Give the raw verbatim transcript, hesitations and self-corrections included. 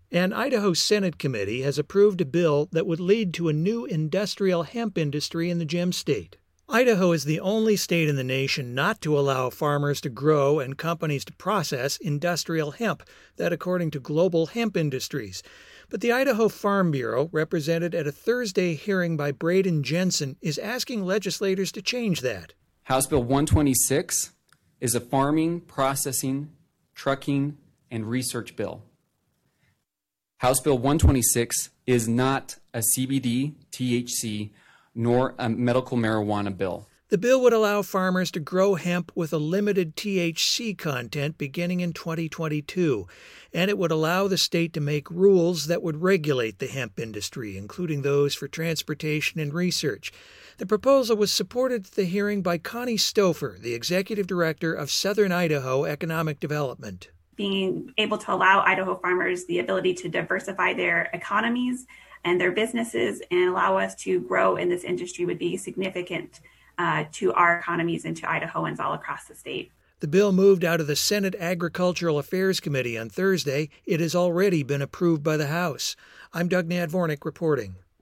An Idaho Senate committee has approved a bill that would lead to a new industrial hemp industry in the gem state. Idaho is the only state in the nation not to allow farmers to grow and companies to process industrial hemp, that according to Global Hemp Industries. But the Idaho Farm Bureau, represented at a Thursday hearing by Braden Jensen, is asking legislators to change that. House Bill one twenty-six is a farming, processing, trucking, and research bill. House Bill one twenty-six is not a C B D, T H C, nor a medical marijuana bill. The bill would allow farmers to grow hemp with a limited T H C content beginning in twenty twenty-two, and it would allow the state to make rules that would regulate the hemp industry, including those for transportation and research. The proposal was supported at the hearing by Connie Stouffer, the executive director of Southern Idaho Economic Development. Being able to allow Idaho farmers the ability to diversify their economies and their businesses and allow us to grow in this industry would be significant uh, to our economies and to Idahoans all across the state. The bill moved out of the Senate Agricultural Affairs Committee on Thursday. It has already been approved by the House. I'm Doug Nadvornik reporting.